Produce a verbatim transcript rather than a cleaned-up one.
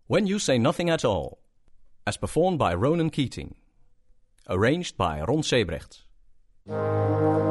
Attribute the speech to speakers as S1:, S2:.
S1: When You Say Nothing at All, as performed by Ronan Keating. Arranged by Ron Sebrecht.